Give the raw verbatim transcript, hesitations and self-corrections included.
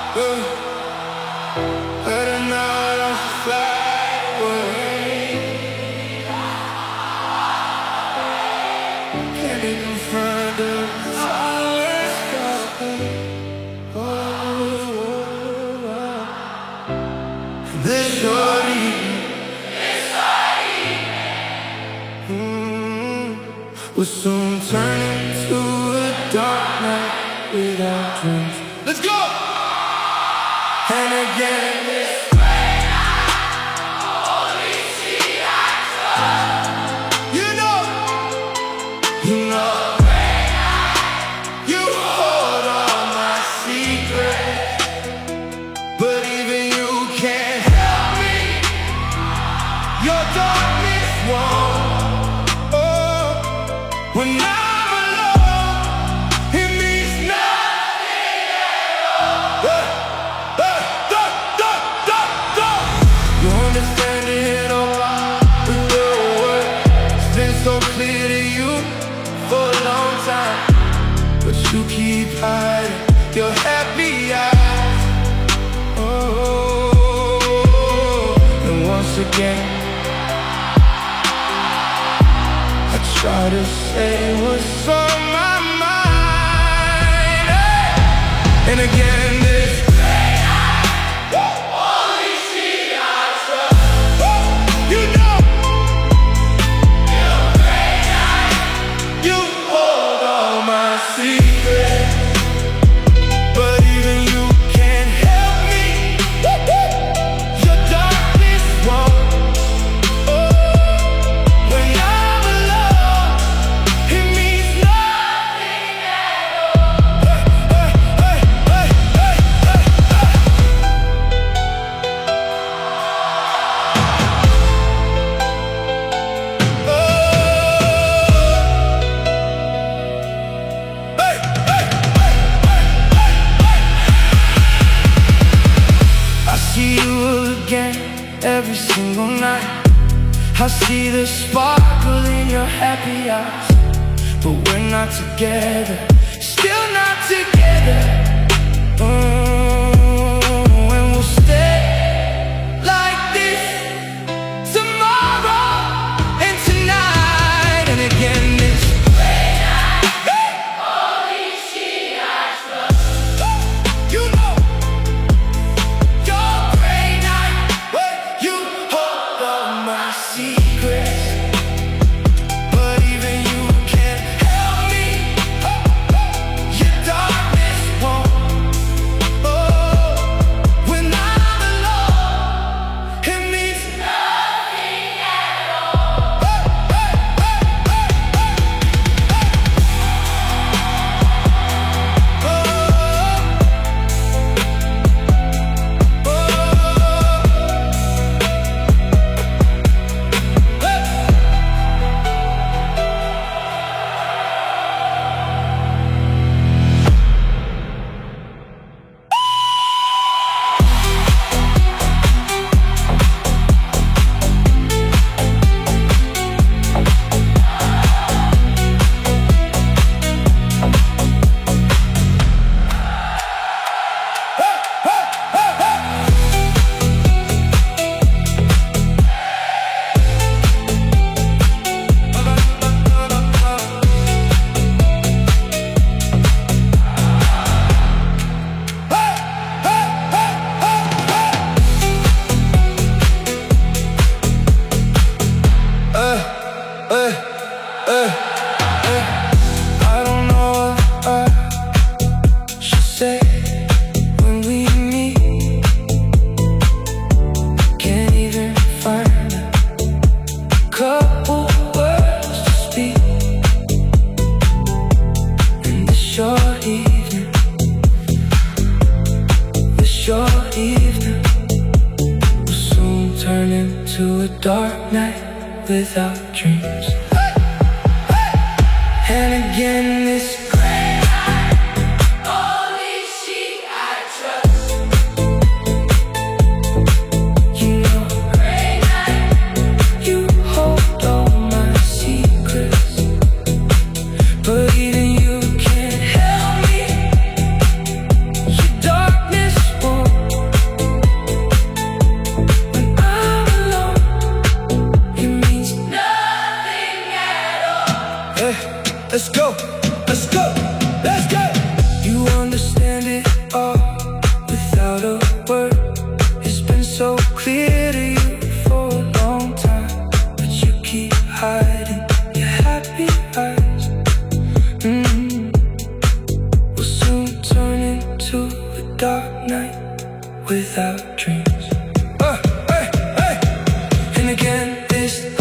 Better not on fly away. Can't even find a silence. Oh, this shorty, mm, will soon turn into a dark night without dreams. Let's go! And again, this great night, only she I trust. You know, you know, great night, you hold all my secrets, but even you can't help me. Your darkness won't. Oh, when I you keep hiding your happy eyes. Oh, and once again I try to say what's on my mind. And again this great night, only she I trust. You know, you great night, you hold all my secrets. Every single night I see the sparkle in your happy eyes, but we're not together, still not together. Mm, and we'll stay like this tomorrow and tonight. And again this great night, only she I trust. You know, your great night, you hold all my secrets, but even you can't help me. Your darkness won't. Oh, when I'm alone, it means nothing at all. Hey, hey, hey, hey, hey, hey. Oh, oh, I don't know what I should say when we meet. Can't even find a couple words to speak. And this short evening, this short evening will soon turn into a dark night without dreams. And again this great night, only she I trust. You know, great night, you hold all my secrets, but even you can't help me. Your darkness won't. night without dreams. uh, hey, hey. And again this